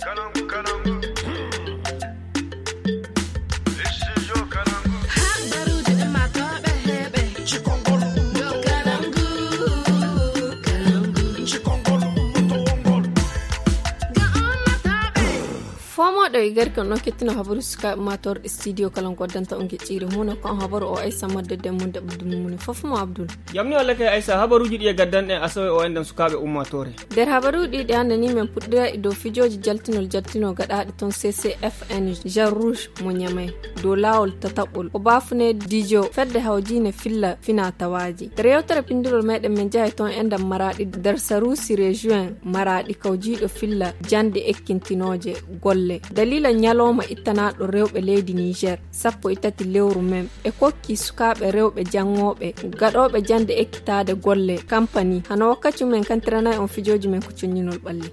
ɗo e garkan ɗon kettino habaru suka mator studio kalan goddanta on gecciri muno ko habaru o Aissa madde demmunde abdulmuni fofmo Abdul jamni walla kay Aissa habaruji ɗi e gaddanɗe asawe o endan sukaɓe ummatore nder habaruji ɗi hande ni men puɗɗira e dow fijoji jaltino gaɗaɗe ton CCFN Jean Rouge mo Niamey dow lawol tataɓɓol o bafune dijo fedde hawjine filla fina tawaji nder yewtere pindirol meɗen men jahay ton endam Maradi nder Sarusi région Maradi kawjiɗo filla jande ekkintinoje golle dalila nyaloma ittanaɗo rewɓe leydi Niger 13 lewru mem e kokki sukaɓe rewɓe jangoɓe gaɗoɓe jande ekkitade golle company hano wakkati men kantirana on fijoji men ko cunninol ɓalli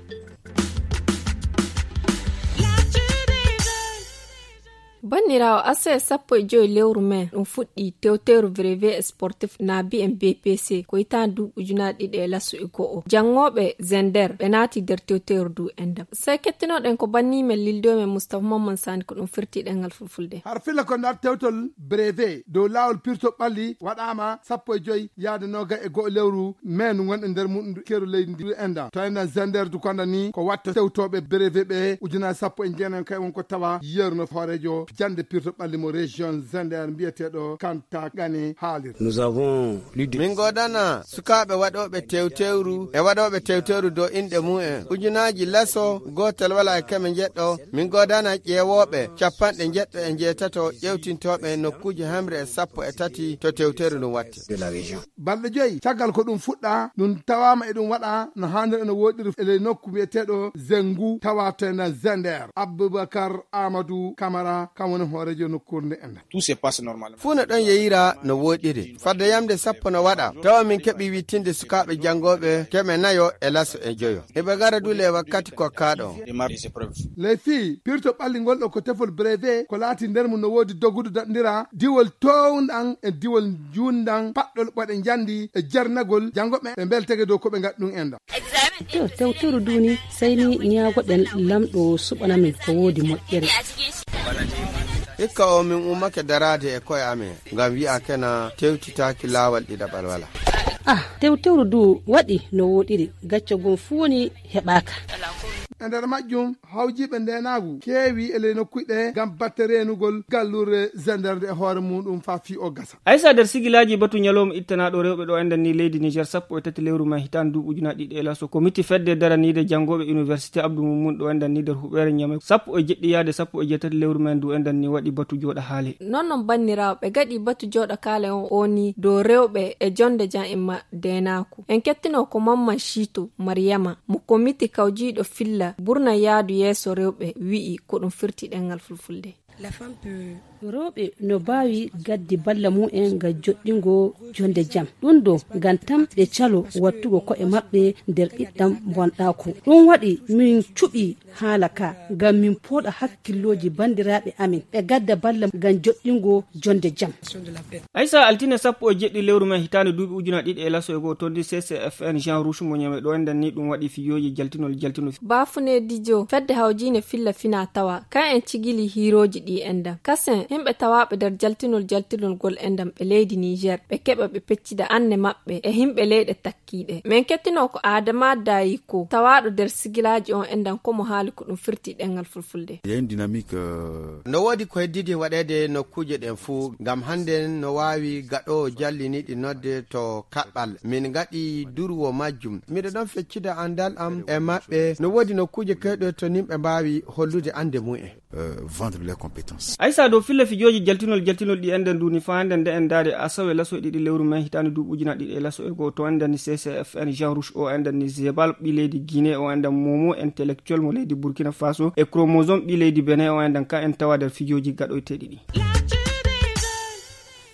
bannirawo ase 15 lewru men ɗum fuɗɗi tewteru brevet sportif na BMBPC ko yitan du ujunaɗi ɗe lasu e go'o jangoɓe Zender ɓe naati nder tewteru du endam sai kettinoɗen ko banni men lildo men Moustapha Mamman Sani ko ɗum firti ɗengal fulfulde har filla ko nder tewtol brevet dow lawol pirto ɓalli waɗama 15 yaade noga e go'o lewru men wonɗe nder muɗum keru leydi ndi enda to enda Zender du konda ni ko watta tewtoɓe brevet ɓe ujunaɗi 19 kay won ko tawa yerno horejo jande pirto ɓallimo région Zender mbiyeteɗo Kanta Gane haalir. Nous avons min godana sukaɓe waɗoɓe tewtewru e waɗoɓe tewtewru dow inɗe mu'en ujunaji laso gotel wala e keme jeɗɗo min godana ƴeewoɓe capanɗe jeɗɗo e jeetato ƴewtintoɓe nokkuji hamre e 13 to tewtewru ɗum watte balɗe joyi caggal ko ɗum fuɗɗa ɗum tawama e ɗum waɗa no handir ene woɗiri ele nokku mbiyeteɗo Zengu tawatena Zender Aboubacar Amadou Camara kamone horejo nokkurde enda tout se passe normalement funa ɗon yeyira no woɗiri fadde yamde 10 no waɗa tawa min keɓi wittinde sukaɓe jangoɓe keme nayo e laso e joyo eɓe gara dule wakkati ko kaɗo les filles pirto ɓallingol ɗo ko tefol brevet ko laati nder mum no woodi dogudu daɗdira diwol townɗan e diwol jundan paɗɗol ɓoɗe jandi e jarnagol jangoɓe ɓe beltege dow koɓe gaɗi ɗum enda to tewturu duni sayni ñagoɗen lamɗo suɓanamin ko woodi moƴƴere hikka o min ummake darade e koye amen ngam wi'a kena tewtitaki laawal ɗiɗaɓal wala tewtewru du waɗi no woɗiri gaccogum fuu woni heɓaka e nder majjum hawjiɓe ndenagu keewi ele nokkuɗe gam batte renugol gallure Zender e hoore muɗum fa fi o gasa Aissa nder sigilaji batu nyaloma ittanaɗo rewɓe ɗo endan ni leydi Niger 13 lewru ma hitan du ujunaɗi ɗe laso komiti fedde daranide jangoɓe université Abdou Moumoun ɗo endan ni nder huɓere Niamey 17 yaade 18 lewru men du endan ni waɗi batu joɗa haale nonnon bannirawo ɓe gaɗi batu joɗa kaale on oni dow rewɓe e jonde jan imma denaku en kettino ko Mamman Shito Mariama mo komiti kawjiɗo filla burna yaadu yeeso rewɓe wi'i ko ɗum firti ɗengal fulfulde rewɓe no bawi gaddi balla mu'en nga joɗɗingo jonde jam ɗum ɗo ngam tam ɓe calo wattugo ko'e maɓɓe nder ɓiɗɗam bonɗako ɗum waɗi min cuɓi haala ka ngam min pooɗa hakkilloji bandiraɓe amin ɓe gadda balla ngam joɗɗingo jonde jam Aissa altine 17 lewru men hitande duuɓi ujunaɗi ɗiɗi e laso e goho tondi CCFN Jean Rouge mo Niamey ɗo endan ni ɗum waɗi fiyoji jaltinol bafune dijo fedde hawjine filla fina tawa ka en cigili hiroji ɗi endam kasen himɓe tawaɓe nder jaltinol gol endam ɓe leydi Niger ɓe keɓa ɓe peccida anne maɓɓe e himɓe leyɗe takkiɗe min kettino ko Adama Dayiko tawaɗo nder sigilaji on endam komo haali ko ɗum firti ɗengal fulfulde no woodi ko heddidi waɗede nokkuje ɗen fuu ngam hande no wawi gaɗo jalliniɗi nodde to kaɓɓal min gaɗi durwo majjum miɗo ɗon feccida andal am e maɓɓe no woodi nokkuje kewɗe to nimɓe mbawi hollude ande mu'en vendre les compétences Aissa do filla fijoji jaltinol ɗi enden duni fa hande nde endade asawe laso e ɗiɗi lewru men hitande duuɓi ujunaɗi e laso e goho to endan ni CCFN Jean Rouge o endan ni Zebal ɓi leydi Guinée o endan Momo intellectuel mo leydi Burkina Faso e Chromosome ɓi leydi Benin o endan ka en tawa nder fijoji gaɗoyteɗi ɗi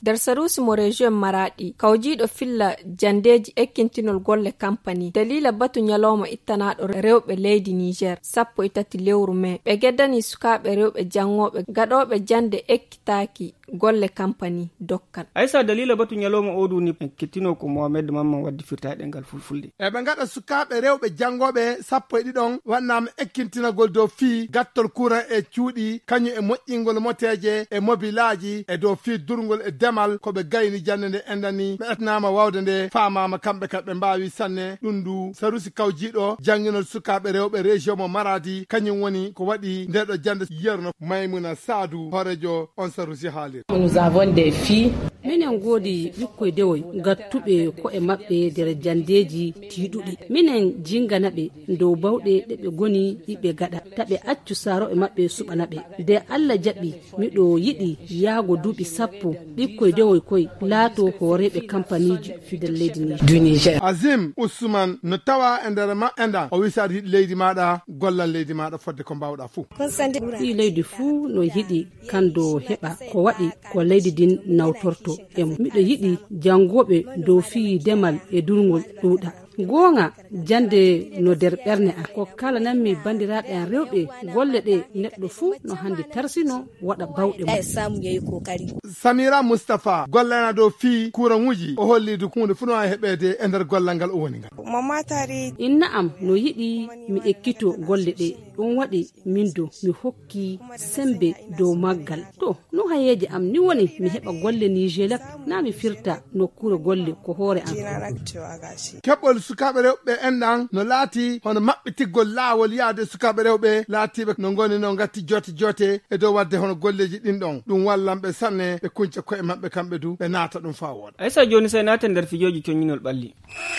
der sarusi mo region maradi kawjiɗo filla jandeji ekkintinol golle company dalila batu nyaloma ittanaɗo rewɓe leydi Niger sappo e tati lewru mai ɓe geddani sukaɓe rewɓe jangoɓe gaɗoɓe jande ekkitaki golle company dokkan. Aisa dalila batu nyaloma odu ni ekkitino ko Mohamed Mamman waddi firtaɗe ngal fulfulde e ɓe gaɗa sukaɓe rewɓe jangoɓe sappo e ɗiɗon wannama ekkintinagol dow fii gattol courant e cuuɗi kañum e moƴƴingol moteje e mobilaji e dow fii durgol e demal koɓe gayni jande nde endani ɓe etnama wawde nde famama kamɓe ɓe mbawi sanne ɗum ndu sarusi kawjiɗo jangginol sukaɓe rewɓe région mo Maradi kañum woni ko waɗi ndeɗo jande yerno Maymuna Sadou horejo on sarusi haalir. Nous avons des filles minen godi ɓikkoye dewoy gattuɓe ko'e maɓɓe nder jandeji tiiɗuɗi minen jinganaɓe dow bawɗe ɗe ɓe goni ɗiɓe gaɗa taɓe accu saroɓe maɓɓe suɓanaɓe nde Allah jaɓi miɗo yiɗi yaago duuɓi sappo ɓikkoye dewoy koye laato hooreɓe kampaniji fidel leydi du Niger. Azim Ousmane no tawa e nder ma enda o wi sa yiɗi leydi maɗa gollan leydi maɗa fodde ko mbawɗa fuu ɗi leydi fuu no yiɗi kando heɓa ko waɗi ko leydi din nawtorto emo miɗo yiɗi jangoɓe dow fii demal e durgol ɗuuɗa gonga jande no der ɓerne an ko kala nanmi bandiraɓe an rewɓe golle ɗe neɗɗo fuu no hande tarsino waɗa bawɗe mum. Samira Moustapha gollana dow fii kuranguji o hollidu hunde fu no heɓede e nder gollal ngal o woni ngal inna am no yiɗi mi ekkito golle ɗe ɗum waɗi min do mi hokki sembe dow maggal to no hayeje am ni woni mi heɓa golle Nigelak na mi firta nokkure golle ko hoore an. Keɓɓol sukaɓe rewɓe enɗan no laati hono maɓɓitigol laawol yaade sukaɓe rewɓe laatiɓe no goni no gatti jote e dow wadde hono golleji ɗin ɗon ɗum wallanɓe sanne ɓe kunca koye maɓɓe kamɓe du ɓe naata ɗum fa wooɗa. Aisa joni say naate nder fijoji coñinol ɓalli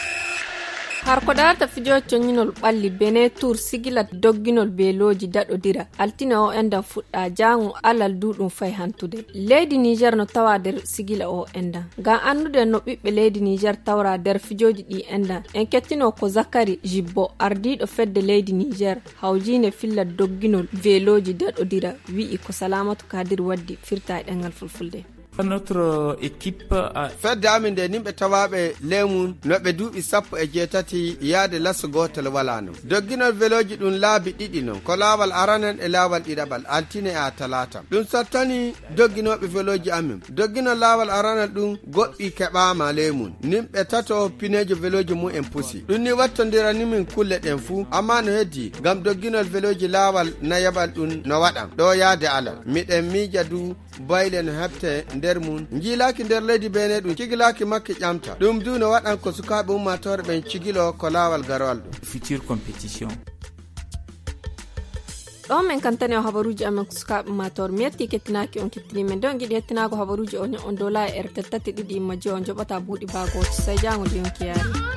har ko ɗata fijo coñinol ɓalli bene tour sigilat dogginol beeloji daɗodira altina o endan fuɗɗa jango alal duɗum fay hantude leydi Niger no tawa nder sigila o endan ngam annude no ɓiɓɓe leydi Niger tawra nder fijoji ɗi endan en kettino ko Zakari Jibbo ardiɗo fedde leydi Niger hawjine filla dogginol beeloji daɗodira wi'i ko Salamatu Kadir waddi firta e ɗengal fulfulde. Notre équipe a fedde amin nde nimɓe tawaɓe lemun noɓe duuɓi 17 yaade lasso gotel wala non dogginol veloji ɗum laabi ɗiɗi non ko laawal aranen e laawal ɗiɗaɓal altine e a talata ɗum sattani dogginoɓe veloji amin dogginol laawal aranal ɗum goɗɗi keɓama lemun nimɓe tato pinejo veloji mum en pusi ɗum ni wattodira nimin kulle ɗen fuu amma no heddi gam dogginol veloji laawal nayaɓal ɗum no waɗan ɗo yaade alal miɗen miija du bayle no heɓte nder mum jiilaki nder leydi bene ɗum cigilaki makke ƴamta ɗum du no waɗan ko sukaɓe ummatore ɓen cigilo ko laawal garowal ɗum future competition. ɗo men kantane o habaruji amen sukaɓe mator mi yetti kettinaki on kettini men don giɗi hettinago habaruji on dola e RTT 2 majjo on joɓata buuɗi bagoto sai jango de on kiyari.